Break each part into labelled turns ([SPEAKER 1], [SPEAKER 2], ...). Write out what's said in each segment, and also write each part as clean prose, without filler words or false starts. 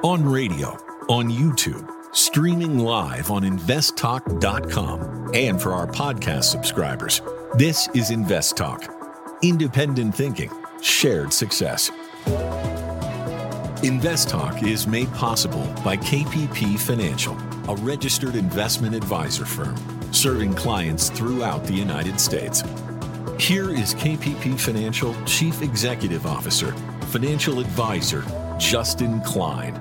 [SPEAKER 1] On radio, on YouTube, streaming live on investtalk.com, and for our podcast subscribers. This is Invest Talk. Independent thinking, shared success. Invest Talk is made possible by KPP Financial, a registered investment advisor firm serving clients throughout the United States. Here is KPP Financial Chief Executive Officer, Financial Advisor, Justin Klein.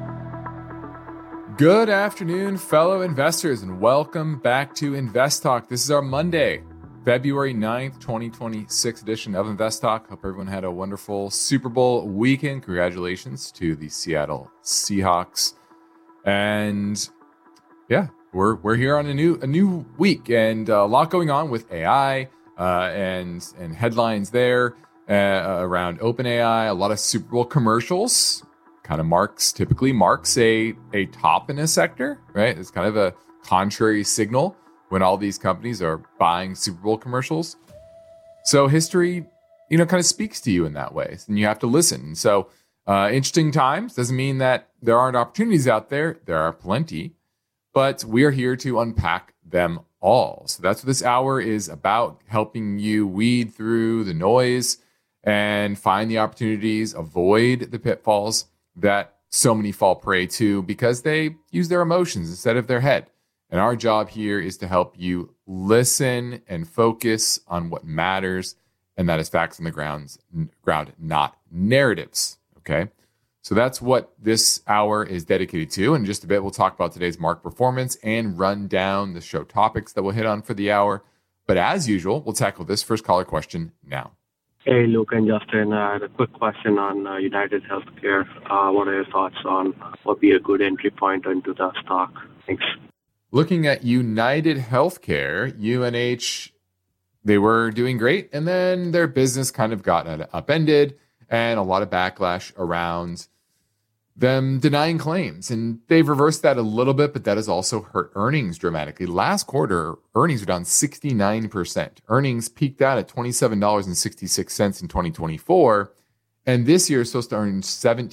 [SPEAKER 2] Good afternoon, fellow investors, and welcome back to Invest Talk. This is our Monday, February 9th, 2026 edition of Invest Talk. Hope everyone had a wonderful Super Bowl weekend. Congratulations to the Seattle Seahawks. And yeah, we're here on a new week, and a lot going on with AI and headlines there around OpenAI. A lot of Super Bowl commercials. Kind of typically marks a top in a sector, right? It's kind of a contrary signal when all these companies are buying Super Bowl commercials. So history, kind of speaks to you in that way, and you have to listen. So interesting times doesn't mean that there aren't opportunities out there. There are plenty, but we are here to unpack them all. So that's what this hour is about, helping you weed through the noise and find the opportunities, avoid the pitfalls that so many fall prey to because they use their emotions instead of their head. And our job here is to help you listen and focus on what matters, and that is facts on the ground, not narratives. Okay, so that's what this hour is dedicated to. In just a bit, we'll talk about today's market performance and run down the show topics that we'll hit on for the hour. But as usual, we'll tackle this first caller question now.
[SPEAKER 3] Hey, Luke and Justin. I had a quick question on United Healthcare. What are your thoughts on what would be a good entry point into the stock? Thanks.
[SPEAKER 2] Looking at United Healthcare, UNH, they were doing great, and then their business kind of got upended, and a lot of backlash around them denying claims. And they've reversed that a little bit, but that has also hurt earnings dramatically. Last quarter, earnings were down 69%. Earnings peaked out at $27.66 in 2024, and this year is supposed to earn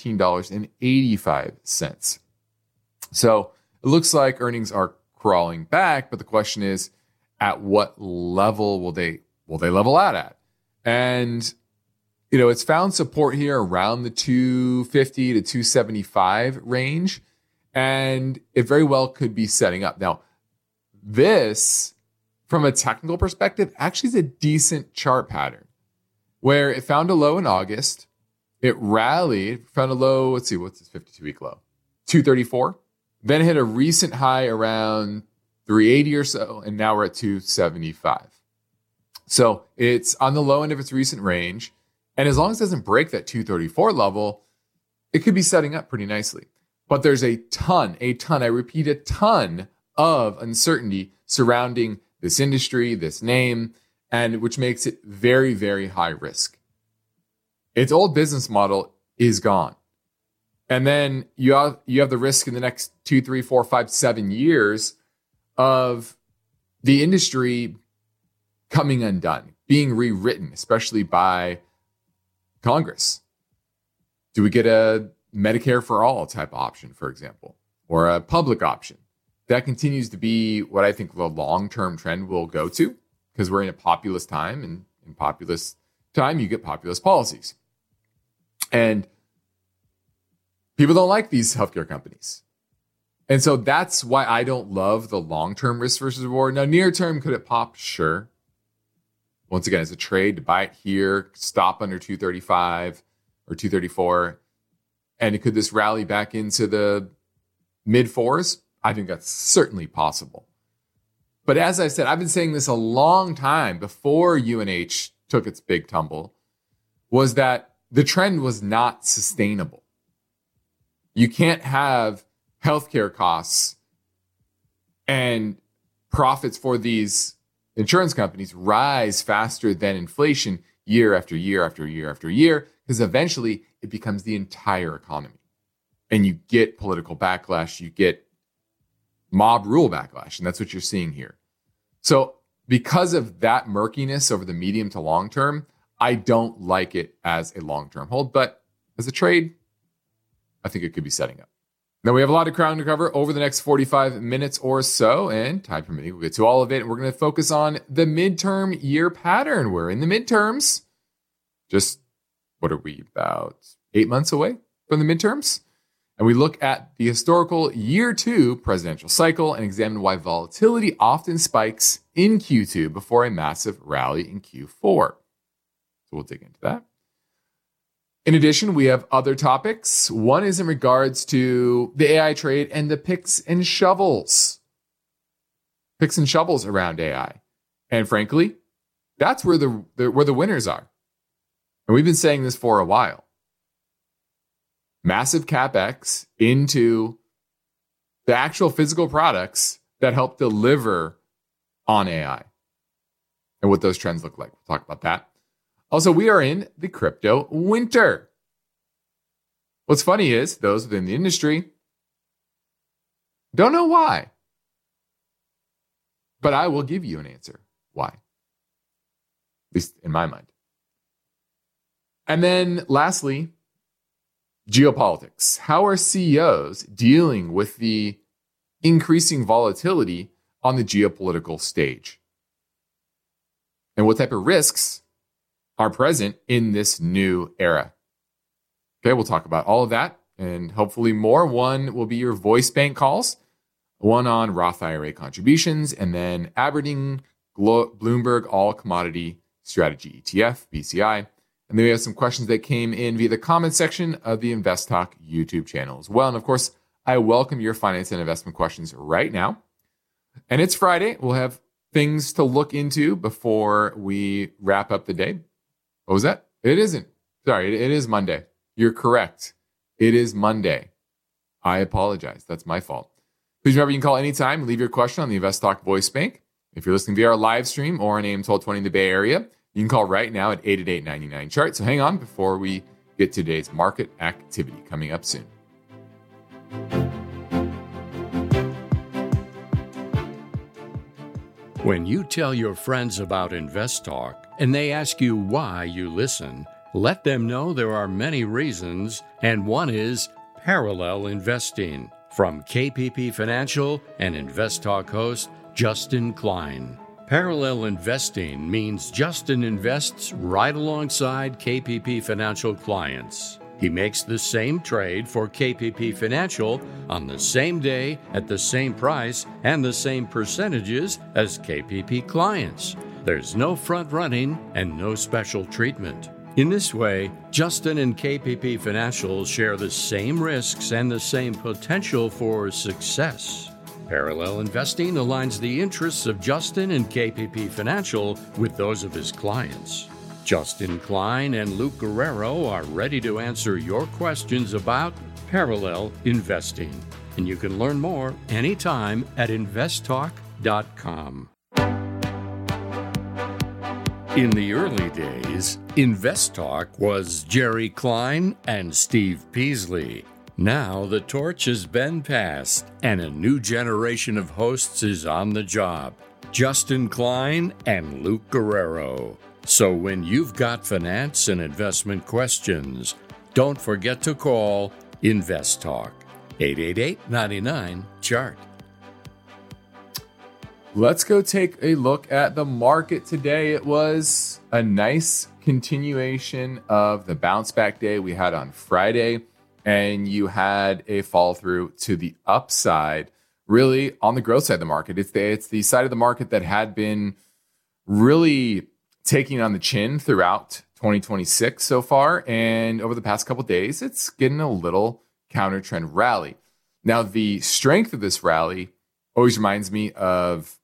[SPEAKER 2] $17.85. So it looks like earnings are crawling back, but the question is, at what level will they level out at? And it's found support here around the 250 to 275 range, and it very well could be setting up. Now, this, from a technical perspective, actually is a decent chart pattern where it found a low in August. It rallied, found a low, let's see, what's this 52-week low? 234. Then hit a recent high around 380 or so, and now we're at 275. So it's on the low end of its recent range. And as long as it doesn't break that 234 level, it could be setting up pretty nicely. But there's a ton, I repeat, a ton of uncertainty surrounding this industry, this name, and which makes it very, very high risk. Its old business model is gone. And then you have the risk in the next 2, 3, 4, 5, 7 years of the industry coming undone, being rewritten, especially by Congress. Do we get a Medicare for all type option, for example, or a public option? That continues to be what I think the long-term trend will go to, because we're in a populist time, and in populist time, you get populist policies. And people don't like these healthcare companies. And so that's why I don't love the long-term risk versus reward. Now, near-term, could it pop? Sure. Once again, it's a trade to buy it here, stop under 235 or 234. And could this rally back into the mid fours? I think that's certainly possible. But as I said, I've been saying this a long time before UNH took its big tumble, was that the trend was not sustainable. You can't have healthcare costs and profits for these insurance companies rise faster than inflation year after year after year after year, because eventually it becomes the entire economy. And you get political backlash, you get mob rule backlash, and that's what you're seeing here. So because of that murkiness over the medium to long term, I don't like it as a long-term hold, but as a trade, I think it could be setting up. Now, we have a lot of ground to cover over the next 45 minutes or so, and time permitting, we'll get to all of it. And we're going to focus on the midterm year pattern. We're in the midterms. Just, what are we, about 8 months away from the midterms? And we look at the historical year 2 presidential cycle and examine why volatility often spikes in Q2 before a massive rally in Q4. So we'll dig into that. In addition, we have other topics. One is in regards to the AI trade and the picks and shovels. Picks and shovels around AI. And frankly, that's where the winners are. And we've been saying this for a while. Massive CapEx into the actual physical products that help deliver on AI and what those trends look like. We'll talk about that. Also, we are in the crypto winter. What's funny is those within the industry don't know why. But I will give you an answer why. At least in my mind. And then lastly, geopolitics. How are CEOs dealing with the increasing volatility on the geopolitical stage? And what type of risks are present in this new era? Okay, we'll talk about all of that and hopefully more. One will be your voice bank calls, one on Roth IRA contributions, and then Aberdeen Bloomberg All Commodity Strategy ETF, BCI. And then we have some questions that came in via the comment section of the Invest Talk YouTube channel as well. And of course, I welcome your finance and investment questions right now. And it's Friday. We'll have things to look into before we wrap up the day. What was that? It isn't. Sorry, it is Monday. You're correct. It is Monday. I apologize. That's my fault. Please remember you can call anytime and leave your question on the Invest Talk voice bank. If you're listening via our live stream or on AM 1220 in the Bay Area, you can call right now at 888-99-CHART. So hang on before we get to today's market activity coming up soon.
[SPEAKER 4] When you tell your friends about Invest Talk and they ask you why you listen, let them know there are many reasons, and one is parallel investing. From KPP Financial and Invest Talk host Justin Klein. Parallel investing means Justin invests right alongside KPP Financial clients. He makes the same trade for KPP Financial on the same day at the same price and the same percentages as KPP clients. There's no front running and no special treatment. In this way, Justin and KPP Financial share the same risks and the same potential for success. Parallel investing aligns the interests of Justin and KPP Financial with those of his clients. Justin Klein and Luke Guerrero are ready to answer your questions about parallel investing. And you can learn more anytime at investtalk.com. In the early days, Invest Talk was Jerry Klein and Steve Peasley. Now the torch has been passed, and a new generation of hosts is on the job. Justin Klein and Luke Guerrero. So when you've got finance and investment questions, don't forget to call Invest Talk. 888-99-CHART.
[SPEAKER 2] Let's go take a look at the market today. It was a nice continuation of the bounce back day we had on Friday, and you had a fall through to the upside, really on the growth side of the market. It's the side of the market that had been really taking on the chin throughout 2026 so far, and over the past couple of days, it's getting a little counter trend rally. Now, the strength of this rally always reminds me of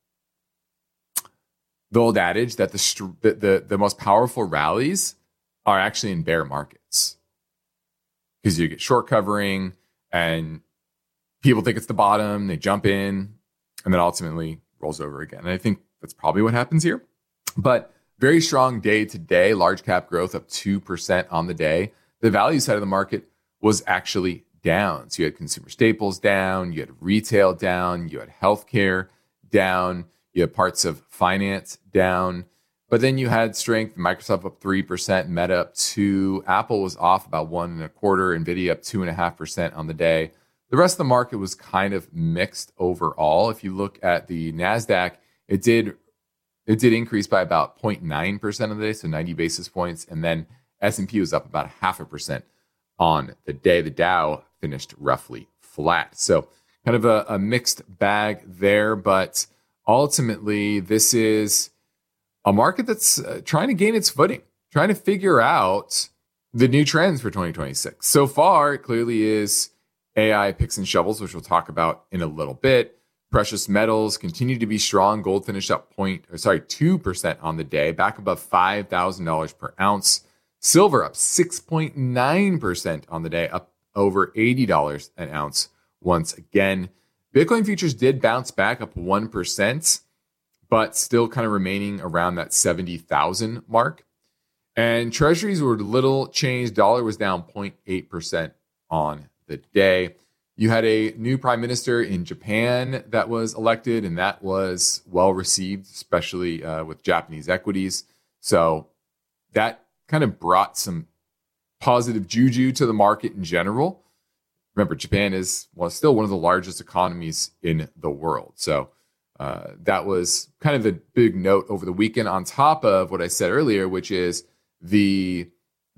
[SPEAKER 2] the old adage that the most powerful rallies are actually in bear markets, because you get short covering and people think it's the bottom, they jump in, and then ultimately rolls over again. And I think that's probably what happens here. But very strong day today, large cap growth up 2% on the day. The value side of the market was actually down. So you had consumer staples down, you had retail down, you had healthcare down, you had parts of finance down, but then you had strength. Microsoft up 3%, Meta up 2%, Apple was off about 1.25%, Nvidia up 2.5% on the day. The rest of the market was kind of mixed overall. If you look at the NASDAQ, it did increase by about 0.9% of the day, so 90 basis points. And then S&P was up about 0.5% on the day. The Dow finished roughly flat. So kind of a mixed bag there. But ultimately, this is a market that's trying to gain its footing, trying to figure out the new trends for 2026. So far, it clearly is AI picks and shovels, which we'll talk about in a little bit. Precious metals continue to be strong. Gold finished up 2% on the day, back above $5,000 per ounce. Silver up 6.9% on the day, up over $80 an ounce once again. Bitcoin futures did bounce back up 1%, but still kind of remaining around that 70,000 mark. And treasuries were little changed. Dollar was down 0.8% on the day. You had a new prime minister in Japan that was elected, and that was well received, especially with Japanese equities. So that kind of brought some positive juju to the market in general. Remember, Japan is still one of the largest economies in the world. So that was kind of the big note over the weekend, on top of what I said earlier, which is the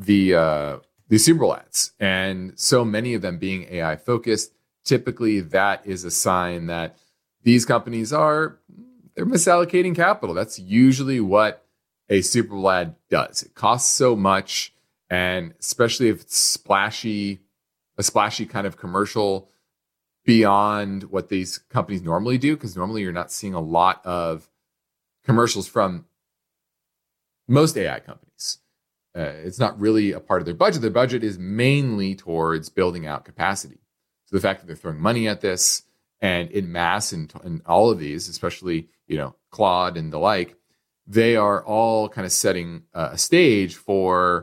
[SPEAKER 2] Super Bowl ads, and so many of them being AI focused. Typically, that is a sign that these companies they're misallocating capital. That's usually what a Super Bowl ad does. It costs so much, and especially if it's a splashy kind of commercial beyond what these companies normally do, because normally you're not seeing a lot of commercials from most AI companies. It's not really a part of their budget. Their budget is mainly towards building out capacity. So the fact that they're throwing money at this and in mass and all of these, especially, Claude and the like, they are all kind of setting a stage for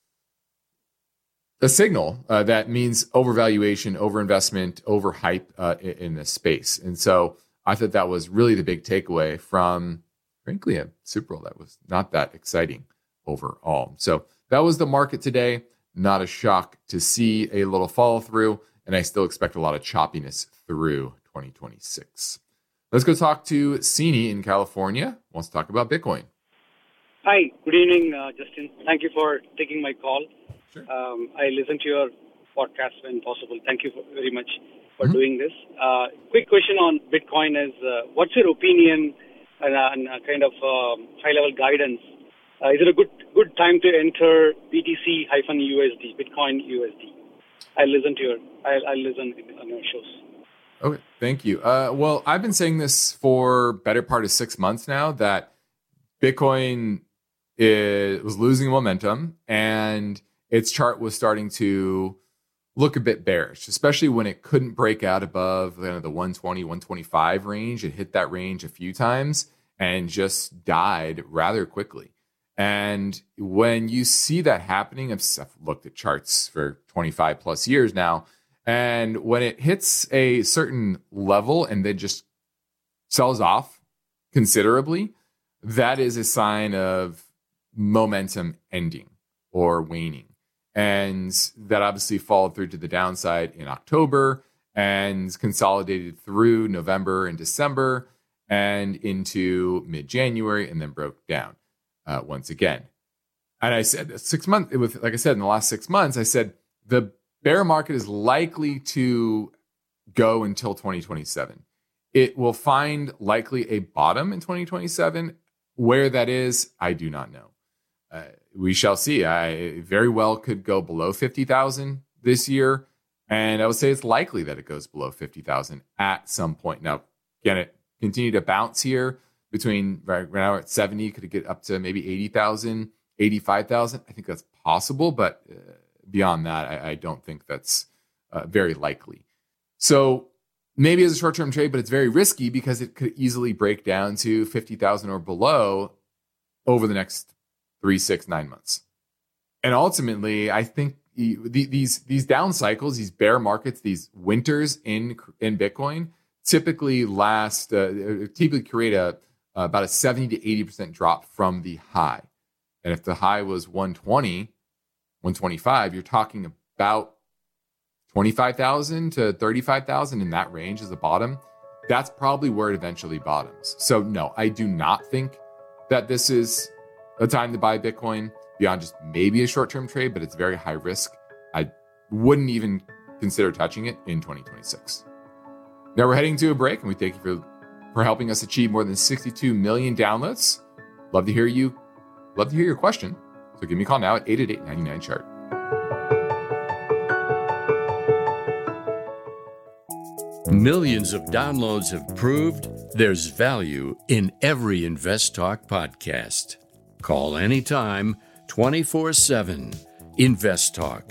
[SPEAKER 2] a signal that means overvaluation, overinvestment, overhype in this space. And so I thought that was really the big takeaway from, frankly, a Super Bowl that was not that exciting overall. So that was the market today. Not a shock to see a little follow through, and I still expect a lot of choppiness through 2026. Let's go talk to Sini in California. Wants to talk about Bitcoin.
[SPEAKER 5] Hi, good evening, Justin. Thank you for taking my call.
[SPEAKER 2] Sure.
[SPEAKER 5] I listen to your podcast when possible. Thank you very much for doing this. Quick question on Bitcoin is, what's your opinion and kind of high-level guidance? Is it a good time to enter BTC-USD, Bitcoin USD? I'll listen on your shows.
[SPEAKER 2] Okay, thank you. Well, I've been saying this for better part of 6 months now, that Bitcoin was losing momentum and its chart was starting to look a bit bearish, especially when it couldn't break out above the 120, 125 range. It hit that range a few times and just died rather quickly. And when you see that happening, I've looked at charts for 25 plus years now, and when it hits a certain level and then just sells off considerably, that is a sign of momentum ending or waning. And that obviously followed through to the downside in October and consolidated through November and December and into mid-January, and then broke down once again. And I said 6 months, like I said, in the last 6 months, I said the bear market is likely to go until 2027. It will find likely a bottom in 2027. Where that is, I do not know. We shall see. I very well could go below 50,000 this year. And I would say it's likely that it goes below 50,000 at some point. Now, can it continue to bounce here between right now at 70? Could it get up to maybe 80,000, 85,000? I think that's possible. But beyond that, I don't think that's very likely. So maybe as a short-term trade, but it's very risky because it could easily break down to 50,000 or below over the next 3, 6, 9 months. And ultimately, I think these down cycles, these bear markets, these winters in Bitcoin typically create about a 70 to 80% drop from the high. And if the high was 120, 125, you're talking about 25,000 to 35,000 in that range is the bottom. That's probably where it eventually bottoms. So no, I do not think that this is a time to buy Bitcoin beyond just maybe a short-term trade, but it's very high risk. I wouldn't even consider touching it in 2026. Now we're heading to a break, and we thank you for helping us achieve more than 62 million downloads. Love to hear your question. So give me a call now at 888-99-CHART.
[SPEAKER 4] Millions of downloads have proved there's value in every InvestTalk podcast. Call anytime, 24/7. InvestTalk,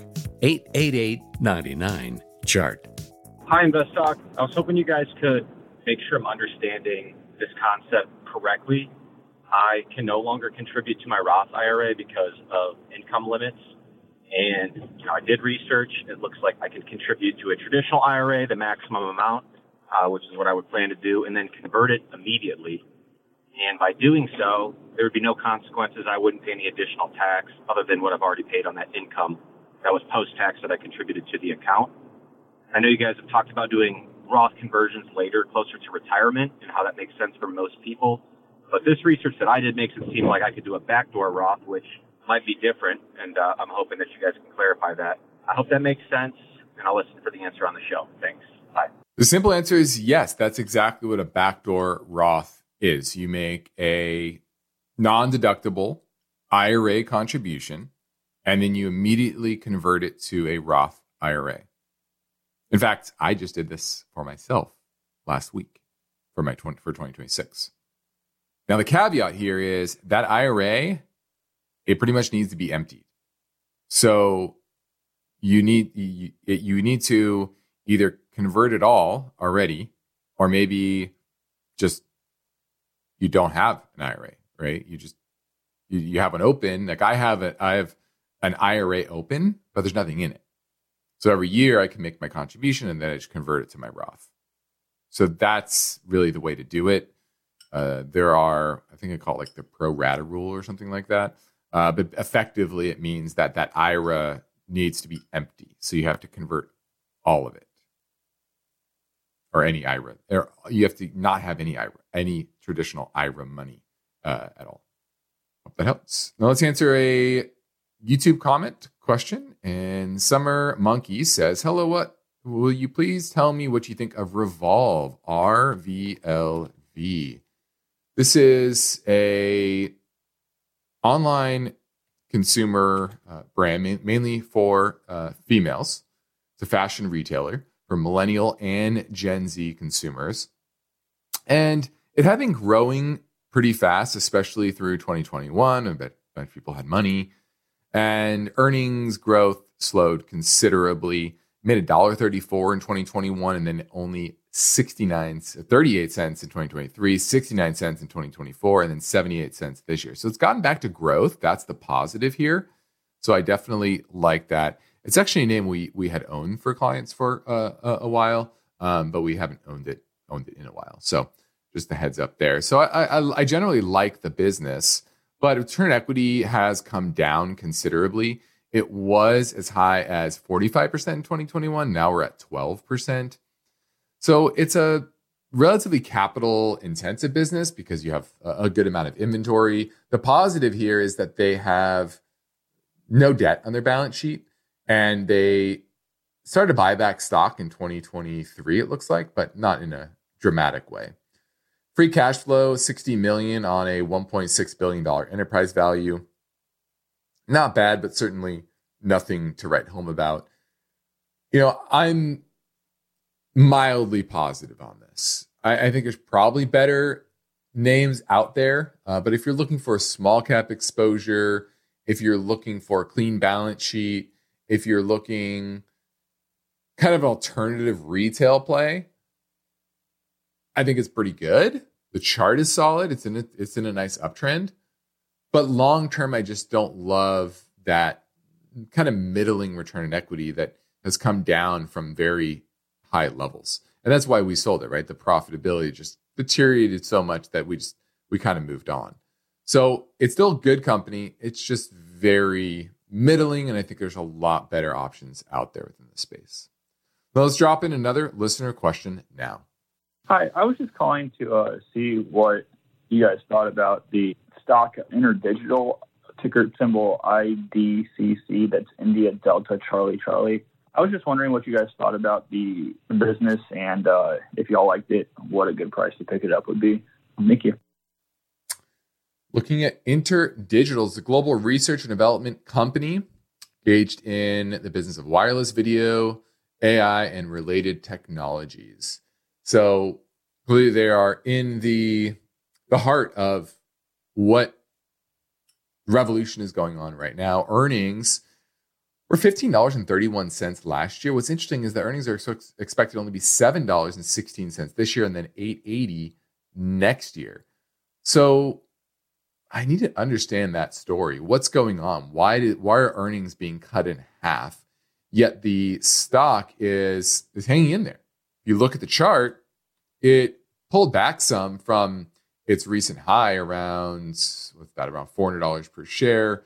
[SPEAKER 4] 888-99-CHART.
[SPEAKER 6] Hi, InvestTalk. I was hoping you guys could make sure I'm understanding this concept correctly. I can no longer contribute to my Roth IRA because of income limits. And, I did research. It looks like I can contribute to a traditional IRA, the maximum amount, which is what I would plan to do, and then convert it immediately. And by doing so, there would be no consequences. I wouldn't pay any additional tax other than what I've already paid on that income that was post-tax that I contributed to the account. I know you guys have talked about doing Roth conversions later, closer to retirement, and how that makes sense for most people. But this research that I did makes it seem like I could do a backdoor Roth, which might be different, and I'm hoping that you guys can clarify that. I hope that makes sense, and I'll listen for the answer on the show. Thanks. Bye.
[SPEAKER 2] The simple answer is yes. That's exactly what a backdoor Roth is. You make a non-deductible IRA contribution, and then you immediately convert it to a Roth IRA. In fact, I just did this for myself last week for 2026. Now, the caveat here is that IRA, it pretty much needs to be emptied. So you need to either convert it all already, or maybe just you don't have an IRA, right? You have one open. Like I have an IRA open, but there's nothing in it. So every year I can make my contribution and then I just convert it to my Roth. So that's really the way to do it. There are, I think I call it like the pro rata rule or something like that. But effectively, it means that IRA needs to be empty. So you have to convert all of it, or any IRA. Or you have to not have any traditional IRA money at all. Hope that helps. Now let's answer a YouTube comment question. And Summer Monkey says, "Hello, what will you please tell me what you think of Revolve, RVLV? This is a online consumer brand, mainly for females. It's a fashion retailer for millennial and Gen Z consumers. And it had been growing pretty fast, especially through 2021. A bunch of people had money. And earnings growth slowed considerably. Made $1.34 in 2021, and then only 38 cents in 2023, 69 cents in 2024, and then 78 cents this year. So it's gotten back to growth. That's the positive here. So I definitely like that. It's actually a name we had owned for clients for a while, but we haven't owned it in a while. So just a heads up there. So I generally like the business, but return equity has come down considerably. It was as high as 45% in 2021. Now we're at 12%. So it's a relatively capital intensive business because you have a good amount of inventory. The positive here is that they have no debt on their balance sheet, and they started to buy back stock in 2023, it looks like, but not in a dramatic way. Free cash flow, $60 million on a $1.6 billion enterprise value. Not bad, but certainly nothing to write home about. I'm mildly positive on this. I think there's probably better names out there, but if you're looking for a small cap exposure, if you're looking for a clean balance sheet, if you're looking kind of alternative retail play, I think it's pretty good. The chart is solid. It's in a nice uptrend, but long term, I just don't love that kind of middling return on equity that has come down from very high levels. And that's why we sold it, right? The profitability just deteriorated so much that we kind of moved on. So it's still a good company. It's just very middling. And I think there's a lot better options out there within the space. Let's drop in another listener question now.
[SPEAKER 7] Hi, I was just calling to see what you guys thought about the stock InterDigital, ticker symbol IDCC, that's India Delta Charlie Charlie. I was just wondering what you guys thought about the business and if y'all liked it, what a good price to pick it up would be. Thank you.
[SPEAKER 2] Looking at InterDigital, it's a global research and development company engaged in the business of wireless video, AI, and related technologies. So clearly they are in the heart of what revolution is going on right now. Earnings were $15.31 last year. What's interesting is that earnings are expected to only be $7.16 this year and then $8.80 next year. So I need to understand that story. What's going on? Why are earnings being cut in half? Yet the stock is hanging in there. If you look at the chart, it pulled back some from its recent high around $400 per share.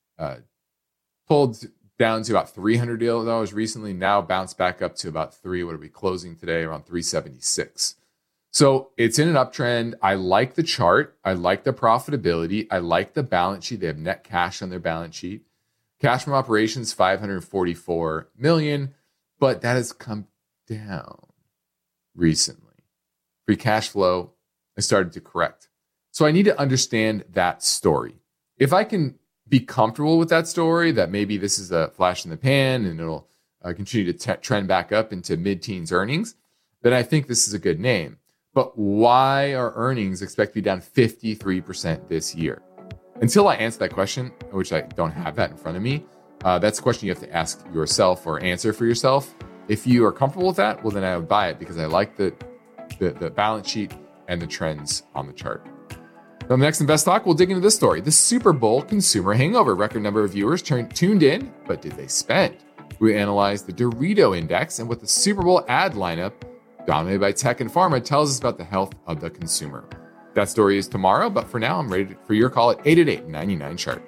[SPEAKER 2] Pulled down to about $300 recently. Now bounced back up to about what are we closing today? Around 376. So it's in an uptrend. I like the chart. I like the profitability. I like the balance sheet. They have net cash on their balance sheet. Cash from operations, $544 million, but that has come down recently. Free cash flow has started to correct. So I need to understand that story. If I can be comfortable with that story, that maybe this is a flash in the pan and it'll continue to trend back up into mid-teens earnings, then I think this is a good name. But why are earnings expected to be down 53% this year? Until I answer that question, which I don't have that in front of me, that's a question you have to ask yourself or answer for yourself. If you are comfortable with that, well, then I would buy it because I like the balance sheet and the trends on the chart. On the next Invest Talk, we'll dig into this story. The Super Bowl consumer hangover. Record number of viewers tuned in, but did they spend? We analyze the Dorito Index and what the Super Bowl ad lineup, dominated by tech and pharma, tells us about the health of the consumer. That story is tomorrow, but for now, I'm ready for your call at 888-99-CHART.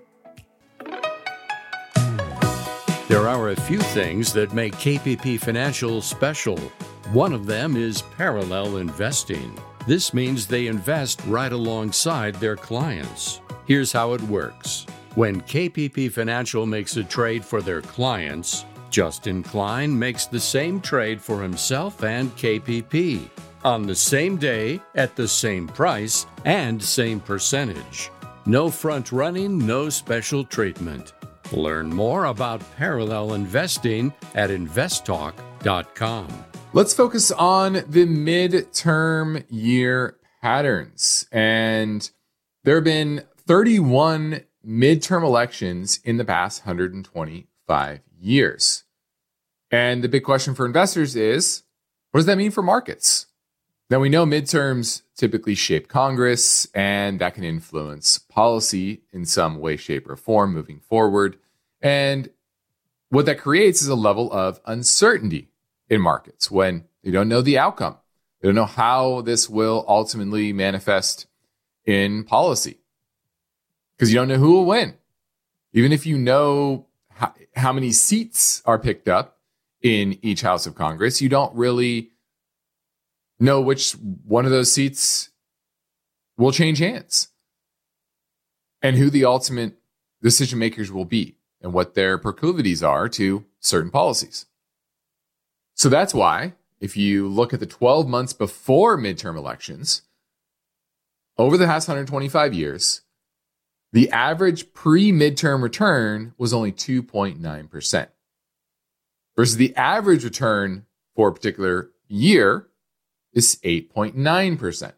[SPEAKER 4] There are a few things that make KPP Financial special. One of them is parallel investing. This means they invest right alongside their clients. Here's how it works. When KPP Financial makes a trade for their clients, Justin Klein makes the same trade for himself and KPP on the same day, at the same price, and same percentage. No front running, no special treatment. Learn more about parallel investing at investtalk.com.
[SPEAKER 2] Let's focus on the midterm year patterns. And there have been 31 midterm elections in the past 125 years. And the big question for investors is, what does that mean for markets? Now, we know midterms typically shape Congress, and that can influence policy in some way, shape, or form moving forward. And what that creates is a level of uncertainty in markets when you don't know the outcome. You don't know how this will ultimately manifest in policy because you don't know who will win. Even if you know how many seats are picked up in each House of Congress, you don't really know which one of those seats will change hands and who the ultimate decision makers will be and what their proclivities are to certain policies. So that's why, if you look at the 12 months before midterm elections, over the past 125 years, the average pre-midterm return was only 2.9%, versus the average return for a particular year is 8.9%.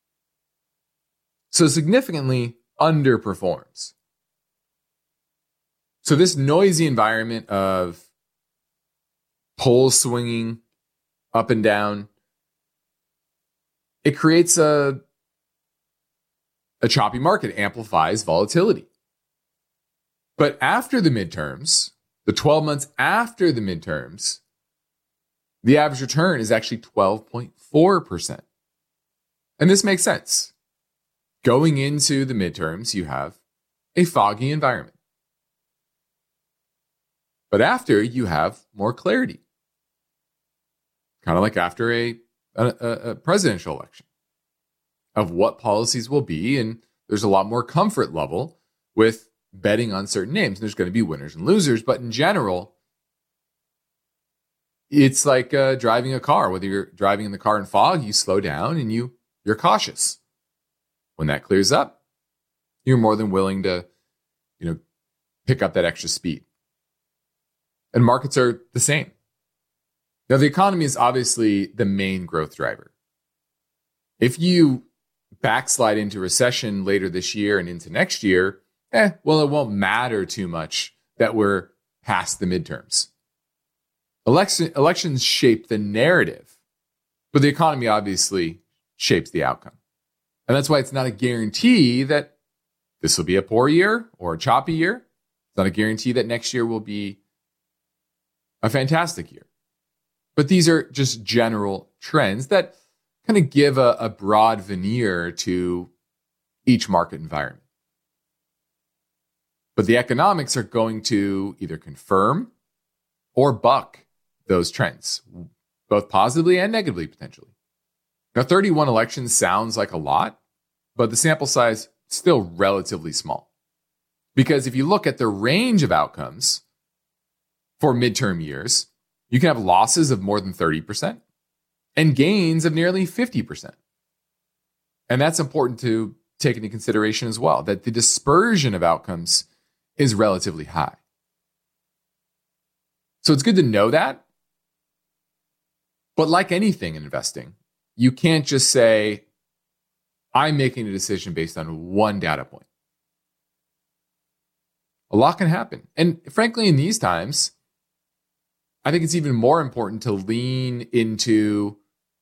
[SPEAKER 2] So significantly underperforms. So this noisy environment of polls swinging up and down, it creates a choppy market, amplifies volatility. But after the midterms, the 12 months after the midterms, the average return is actually 12.4%. And this makes sense. Going into the midterms, you have a foggy environment. But after, you have more clarity. kind of like after a presidential election, of what policies will be. And there's a lot more comfort level with betting on certain names. There's going to be winners and losers, but in general, it's like driving a car. Whether you're driving in the car in fog, you slow down and you're cautious. When that clears up, you're more than willing to, pick up that extra speed. And markets are the same. Now, the economy is obviously the main growth driver. If you backslide into recession later this year and into next year, it won't matter too much that we're past the midterms. Elections shape the narrative, but the economy obviously shapes the outcome. And that's why it's not a guarantee that this will be a poor year or a choppy year. It's not a guarantee that next year will be a fantastic year. But these are just general trends that kind of give a broad veneer to each market environment. But the economics are going to either confirm or buck those trends, both positively and negatively, potentially. Now, 31 elections sounds like a lot, but the sample size is still relatively small. Because if you look at the range of outcomes for midterm years, you can have losses of more than 30% and gains of nearly 50%. And that's important to take into consideration as well, that the dispersion of outcomes is relatively high. So it's good to know that. But like anything in investing, you can't just say, I'm making a decision based on one data point. A lot can happen. And frankly, in these times, I think it's even more important to lean into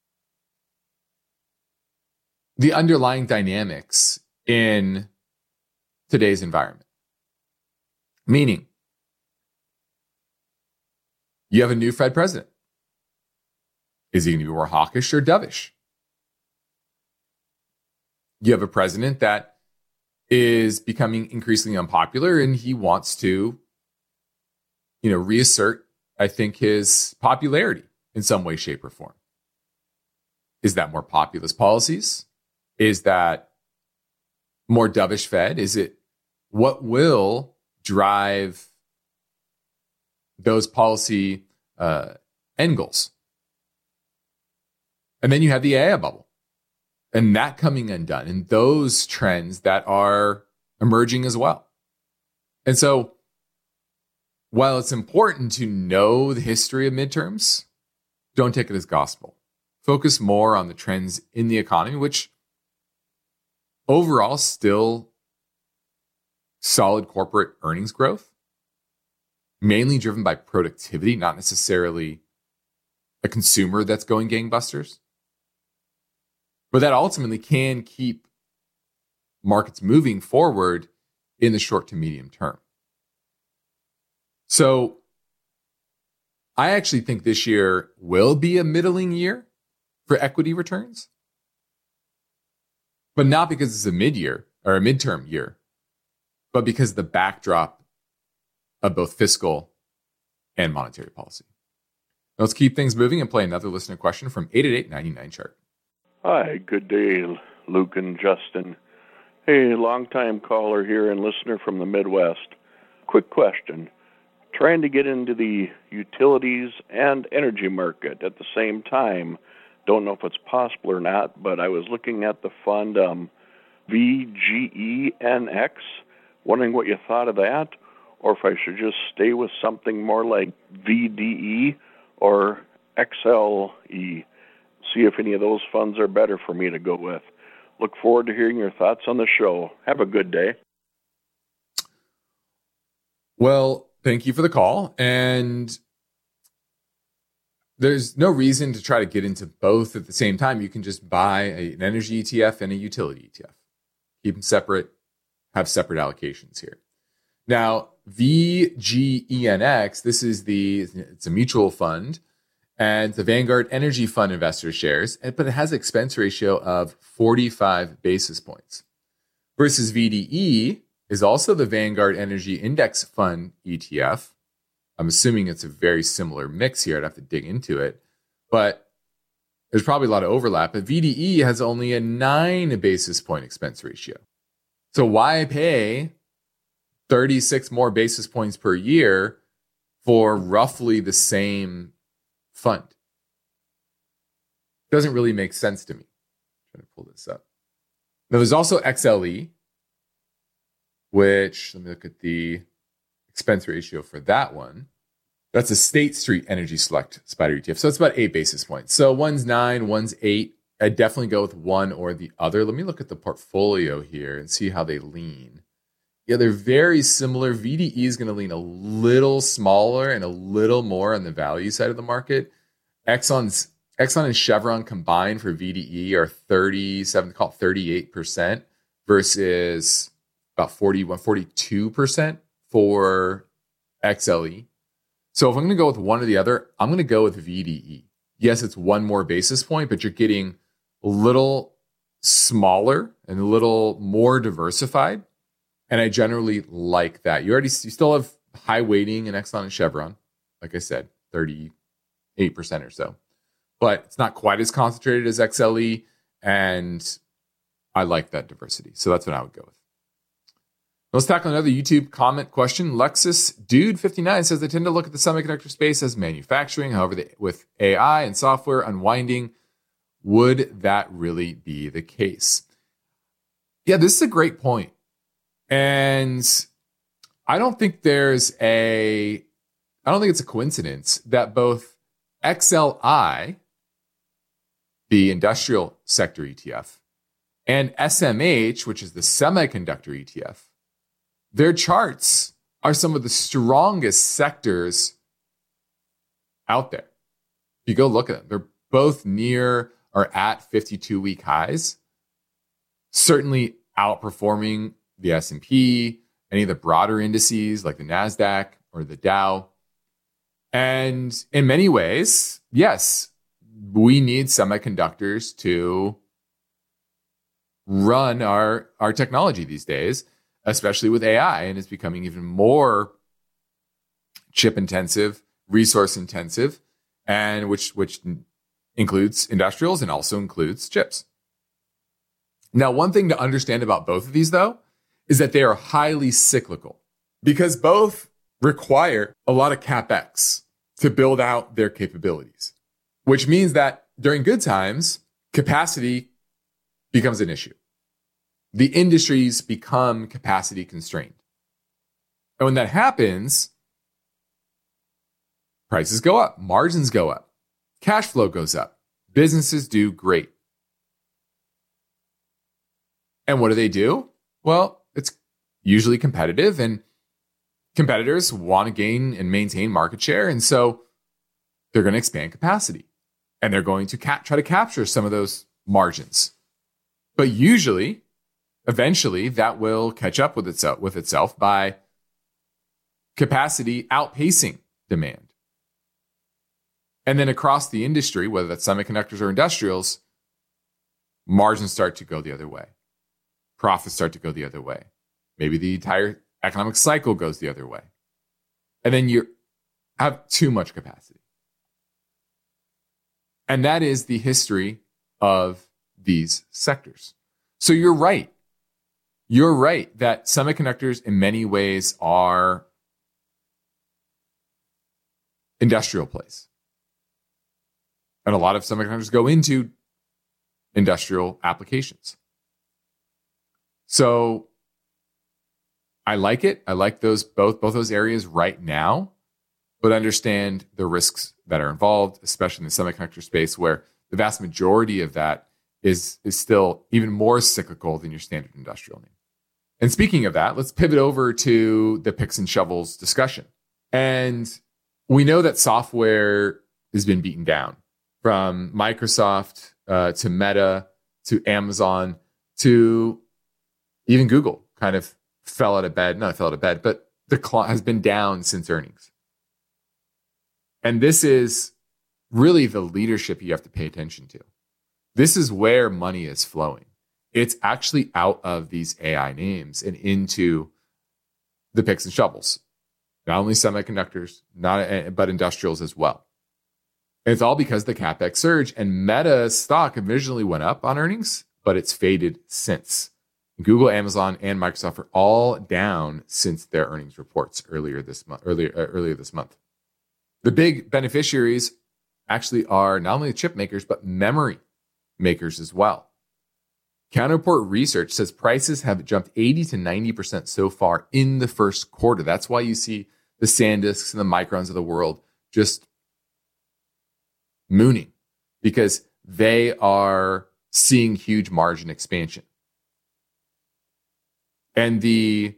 [SPEAKER 2] the underlying dynamics in today's environment. Meaning, you have a new Fed president. Is he going to be more hawkish or dovish? You have a president that is becoming increasingly unpopular, and he wants to, reassert, I think, his popularity in some way, shape, or form. Is that more populist policies? Is that more dovish Fed? Is it what will drive those policy end goals? And then you have the AI bubble and that coming undone, and those trends that are emerging as well. And so while it's important to know the history of midterms, don't take it as gospel. Focus more on the trends in the economy, which overall still solid corporate earnings growth, mainly driven by productivity, not necessarily a consumer that's going gangbusters. But that ultimately can keep markets moving forward in the short to medium term. So I actually think this year will be a middling year for equity returns, but not because it's a mid-year or a midterm year, but because of the backdrop of both fiscal and monetary policy. Now let's keep things moving and play another listener question from 888-99-CHART.
[SPEAKER 8] Hi, good day, Luke and Justin. Hey, long-time caller here and listener from the Midwest. Quick question. Trying to get into the utilities and energy market at the same time. Don't know if it's possible or not, but I was looking at the fund VGENX, wondering what you thought of that, or if I should just stay with something more like VDE or XLE. See if any of those funds are better for me to go with. Look forward to hearing your thoughts on the show. Have a good day.
[SPEAKER 2] Well, thank you for the call. And there's no reason to try to get into both at the same time. You can just buy an energy ETF and a utility ETF. Keep them separate, have separate allocations here. Now, VGENX, it's a mutual fund, and the Vanguard Energy Fund investor shares, but it has an expense ratio of 45 basis points. Versus VDE is also the Vanguard Energy Index Fund ETF. I'm assuming it's a very similar mix here. I'd have to dig into it. But there's probably a lot of overlap, but VDE has only a 9 basis point expense ratio. So why pay 36 more basis points per year for roughly the same fund? Doesn't really make sense to me. I'm trying to pull this up. Now there's also XLE, which, let me look at the expense ratio for that one. That's a State Street Energy Select SPDR ETF. So it's about 8 basis points. So one's 9, one's 8. I'd definitely go with one or the other. Let me look at the portfolio here and see how they lean. Yeah, they're very similar. VDE is going to lean a little smaller and a little more on the value side of the market. Exxon and Chevron combined for VDE are 38% versus about 42% for XLE. So if I'm going to go with one or the other, I'm going to go with VDE. Yes, it's one more basis point, but you're getting a little smaller and a little more diversified. And I generally like that. You still have high weighting in Exxon and Chevron, like I said, 38% or so. But it's not quite as concentrated as XLE, and I like that diversity. So that's what I would go with. Let's tackle another YouTube comment question. Lexus Dude 59 says they tend to look at the semiconductor space as manufacturing. However, with AI and software unwinding, would that really be the case? Yeah, this is a great point. And I don't think it's a coincidence that both XLI, the industrial sector ETF, and SMH, which is the semiconductor ETF, their charts are some of the strongest sectors out there. If you go look at them, they're both near or at 52-week highs, certainly outperforming the S&P, any of the broader indices like the NASDAQ or the Dow. And in many ways, yes, we need semiconductors to run our technology these days, especially with AI, and it's becoming even more chip intensive, resource intensive, and which includes industrials and also includes chips. Now, one thing to understand about both of these, though, is that they are highly cyclical because both require a lot of CapEx to build out their capabilities, which means that during good times, capacity becomes an issue. The industries become capacity constrained. And when that happens, prices go up, margins go up, cash flow goes up, businesses do great. And what do? Well, it's usually competitive, and competitors want to gain and maintain market share. And so they're going to expand capacity, and they're going to try to capture some of those margins. But usually, eventually, that will catch up with itself by capacity outpacing demand. And then across the industry, whether that's semiconductors or industrials, margins start to go the other way. Profits start to go the other way. Maybe the entire economic cycle goes the other way. And then you have too much capacity. And that is the history of these sectors. So you're right. You're right that semiconductors in many ways are industrial plays. And a lot of semiconductors go into industrial applications. So I like it. I like both those areas right now, but understand the risks that are involved, especially in the semiconductor space, where the vast majority of that is still even more cyclical than your standard industrial name. And speaking of that, let's pivot over to the picks and shovels discussion. And we know that software has been beaten down, from Microsoft to Meta to Amazon to even Google kind of not fell out of bed, but has been down since earnings. And this is really the leadership you have to pay attention to. This is where money is flowing. It's actually out of these AI names and into the picks and shovels. Not only semiconductors, but industrials as well. And it's all because of the CapEx surge. And Meta stock originally went up on earnings, but it's faded since. Google, Amazon, and Microsoft are all down since their earnings reports earlier this month. The big beneficiaries actually are not only chip makers, but memory makers as well. Counterport Research says prices have jumped 80 to 90% so far in the first quarter. That's why you see the SanDisks and the Microns of the world just mooning, because they are seeing huge margin expansion. And the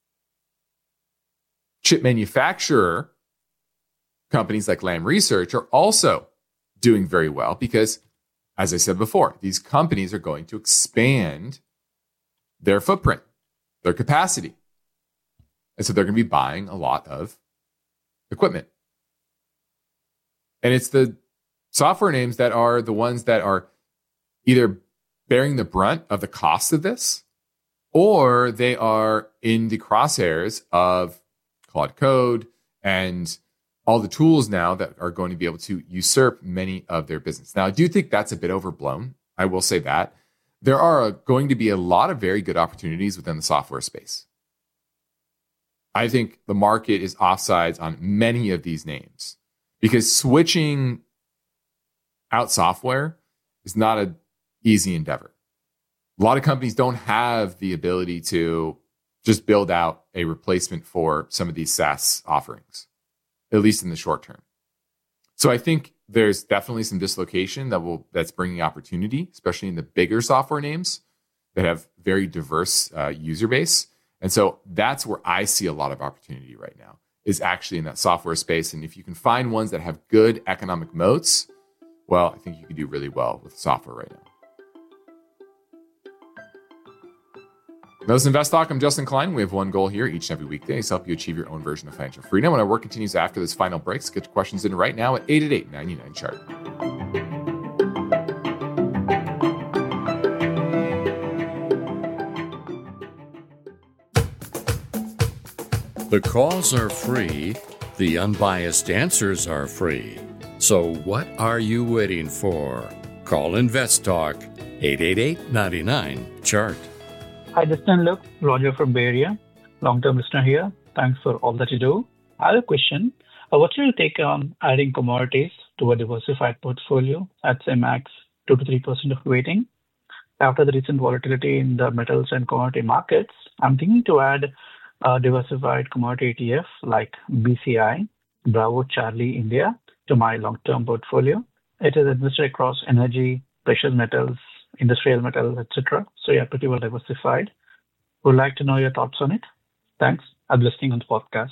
[SPEAKER 2] chip manufacturer companies like Lam Research are also doing very well because, as I said before, these companies are going to expand their footprint, their capacity. And so they're going to be buying a lot of equipment. And it's the software names that are the ones that are either bearing the brunt of the cost of this, or they are in the crosshairs of Claude Code and all the tools now that are going to be able to usurp many of their business. Now, I do think that's a bit overblown. I will say that. There are going to be a lot of very good opportunities within the software space. I think the market is offsides on many of these names because switching out software is not an easy endeavor. A lot of companies don't have the ability to just build out a replacement for some of these SaaS offerings, at least in the short term. So I think there's definitely some dislocation that's bringing opportunity, especially in the bigger software names that have very diverse user base. And so that's where I see a lot of opportunity right now, is actually in that software space. And if you can find ones that have good economic moats, well, I think you can do really well with software right now. That was Invest Talk. I'm Justin Klein. We have one goal here each and every weekday to help you achieve your own version of financial freedom. And our work continues after this final break. So get your questions in right now at 888-99-CHART.
[SPEAKER 4] The calls are free. The unbiased answers are free. So what are you waiting for? Call Invest Talk 888-99-CHART.
[SPEAKER 9] Hi, Justin. Look, Roger from Bay Area, long-term listener here. Thanks for all that you do. I have a question. What's your take on adding commodities to a diversified portfolio at, say, max 2 to 3% of weighting? After the recent volatility in the metals and commodity markets, I'm thinking to add a diversified commodity ETF like BCI, Bravo Charlie India, to my long-term portfolio. It is invested across energy, precious metals, industrial metals, etc. So yeah, pretty well diversified. Would like to know your thoughts on it. Thanks. I'm listening on the podcast.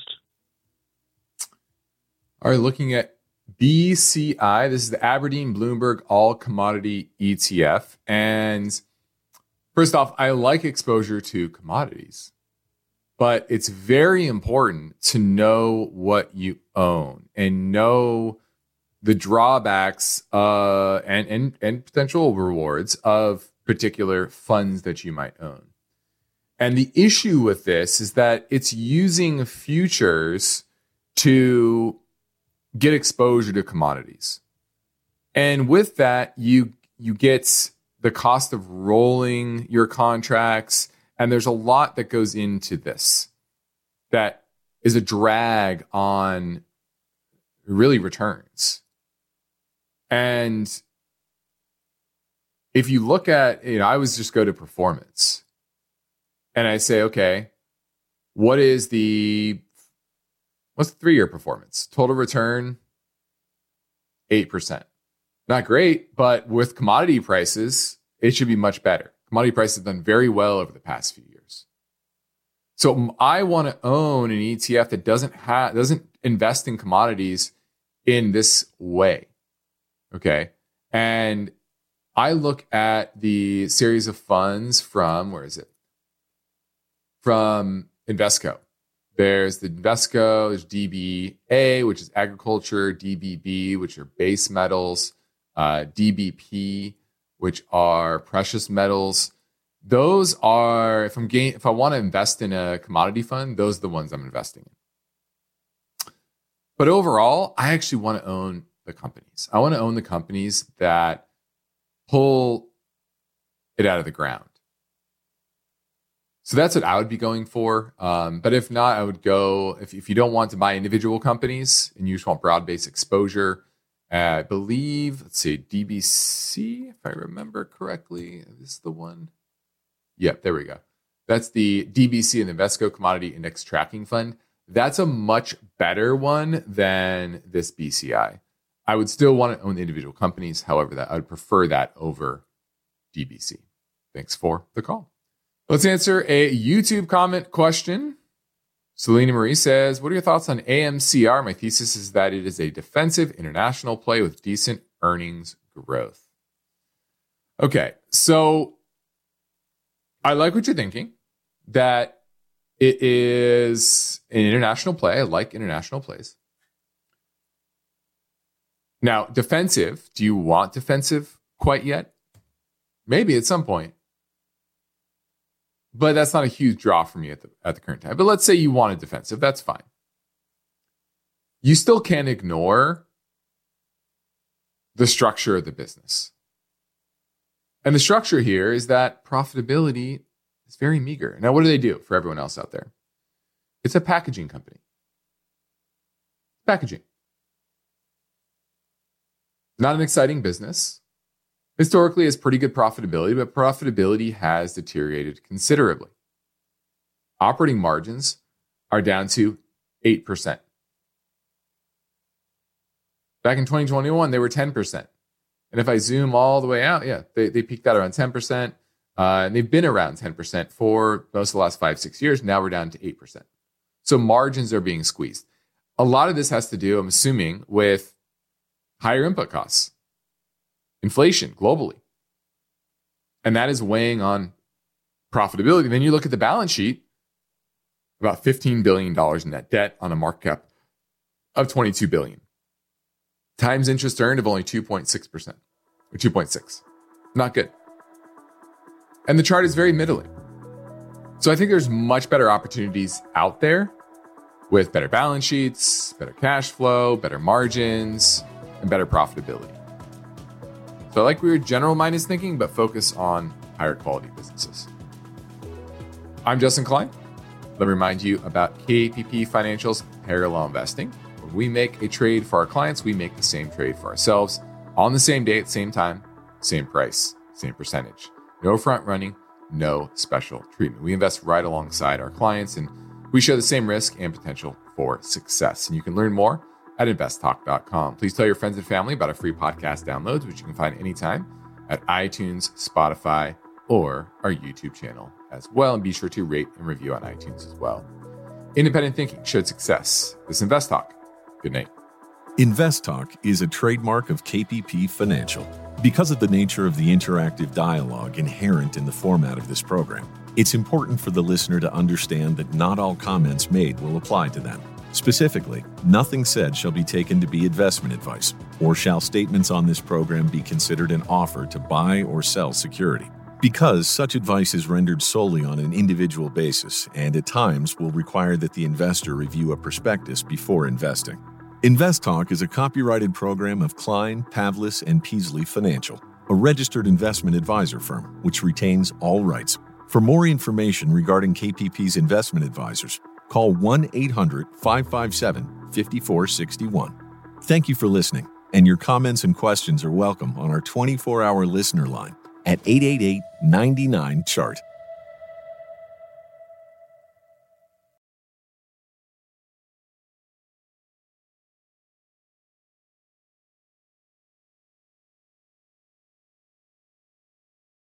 [SPEAKER 2] All right, looking at BCI. This is the Aberdeen Bloomberg All Commodity ETF. And first off, I like exposure to commodities, but it's very important to know what you own and know the drawbacks and potential rewards of particular funds that you might own. And the issue with this is that it's using futures to get exposure to commodities. And with that, you get the cost of rolling your contracts. And there's a lot that goes into this that is a drag on really returns. And if you look at, I always just go to performance and I say, okay, what's the 3-year performance? Total return, 8%. Not great, but with commodity prices, it should be much better. Commodity prices have done very well over the past few years. So I want to own an ETF that doesn't invest in commodities in this way. Okay. And I look at the series of funds from, From Invesco. There's the Invesco, there's DBA, which is agriculture, DBB, which are base metals, DBP, which are precious metals. Those are, if I want to invest in a commodity fund, those are the ones I'm investing in. But overall, I actually want to own the companies. I want to own the companies that pull it out of the ground. So that's what I would be going for. But if not, I would go, if you don't want to buy individual companies and you just want broad-based exposure, I believe, let's see, DBC, if I remember correctly. Is this the one? Yep, there we go. That's the DBC and the Invesco Commodity Index Tracking Fund. That's a much better one than this BCI. I would still want to own the individual companies. However, I would prefer that over DBC. Thanks for the call. Let's answer a YouTube comment question. Selena Marie says, what are your thoughts on AMCR? My thesis is that it is a defensive international play with decent earnings growth. Okay, so I like what you're thinking, that it is an international play. I like international plays. Now, defensive, do you want defensive quite yet? Maybe at some point. But that's not a huge draw for me at the current time. But let's say you want a defensive. That's fine. You still can't ignore the structure of the business. And the structure here is that profitability is very meager. Now, what do they do for everyone else out there? It's a packaging company. Packaging. Not an exciting business. Historically, has pretty good profitability, but profitability has deteriorated considerably. Operating margins are down to 8%. Back in 2021, they were 10%. And if I zoom all the way out, they peaked out around 10%. And they've been around 10% for most of the last 5-6 years. Now we're down to 8%. So margins are being squeezed. A lot of this has to do, I'm assuming, with higher input costs. Inflation globally. And that is weighing on profitability. Then you look at the balance sheet, about $15 billion in net debt on a market cap of $22 billion. Times interest earned of only 2.6%, or 2.6. Not good. And the chart is very middling. So I think there's much better opportunities out there with better balance sheets, better cash flow, better margins, and better profitability. So I like where your general mind is thinking, but focus on higher quality businesses. I'm Justin Klein. Let me remind you about KPP Financial's Parallel Investing. When we make a trade for our clients, we make the same trade for ourselves on the same day, at the same time, same price, same percentage. No front running, no special treatment. We invest right alongside our clients, and we share the same risk and potential for success. And you can learn more at investtalk.com. Please tell your friends and family about our free podcast downloads, which you can find anytime at iTunes, Spotify, or our YouTube channel as well. And be sure to rate and review on iTunes as well. Independent thinking, shared success. This is Invest Talk. Good night.
[SPEAKER 1] Invest Talk is a trademark of KPP Financial. Because of the nature of the interactive dialogue inherent in the format of this program, it's important for the listener to understand that not all comments made will apply to them. Specifically, nothing said shall be taken to be investment advice, or shall statements on this program be considered an offer to buy or sell security. Because such advice is rendered solely on an individual basis and at times will require that the investor review a prospectus before investing. Invest Talk is a copyrighted program of Klein, Pavlis, and Peasley Financial, a registered investment advisor firm which retains all rights. For more information regarding KPP's investment advisors, call 1-800-557-5461. Thank you for listening, and your comments and questions are welcome on our 24-hour listener line at 888-99-CHART.